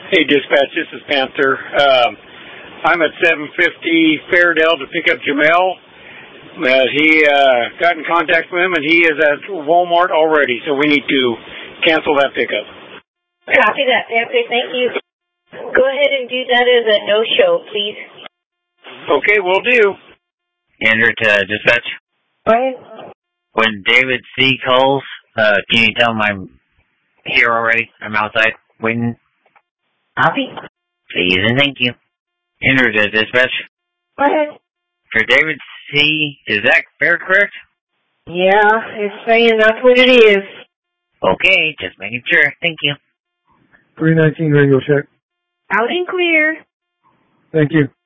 Hey, dispatch, this is Panther. I'm at 750 Fairdale to pick up Jamel. He got in contact with him, and he is at Walmart already, so we need to cancel that pickup. Copy that, Panther. Thank you. Go ahead and do that as a no-show, please. Okay, will do. Andrew to dispatch. What? When David C. calls, can you tell him I'm here already? I'm outside waiting. Copy. Please and thank you. Andrew to dispatch. Go ahead. For David C., is that fare correct? Yeah, it's saying that's what it is. Okay, just making sure. Thank you. 319 radio check. Out and clear. Thank you.